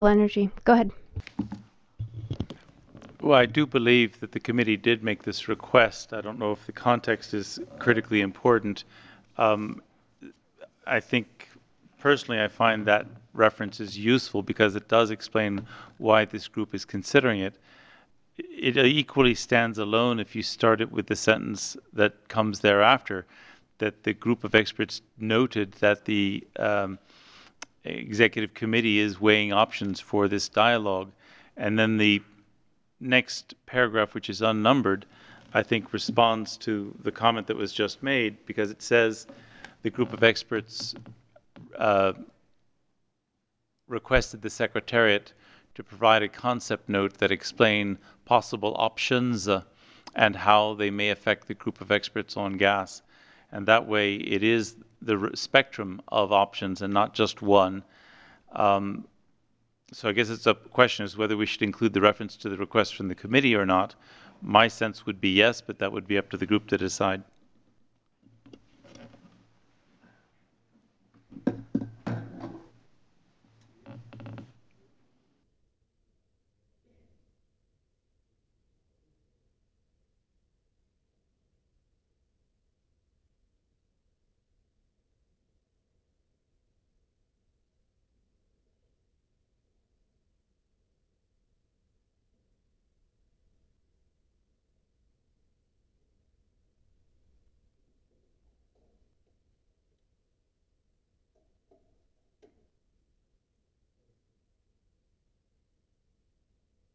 Energy. Go ahead. Well, I do believe that the committee did make this request. I don't know if the context is critically important. Um, I think personally I find that reference is useful because it does explain why this group is considering it. It equally stands alone if you start it with the sentence that comes thereafter, that the group of experts noted that the executive committee is weighing options for this dialogue. And then the next paragraph, which is unnumbered, I think responds to the comment that was just made because it says the group of experts uh, requested the Secretariat to provide a concept note that explain possible options and how they may affect the group of experts on gas. And that way it is the spectrum of options and not just one. Um, so I guess it's a question is whether we should include the reference to the request from the committee or not. My sense would be yes, but that would be up to the group to decide.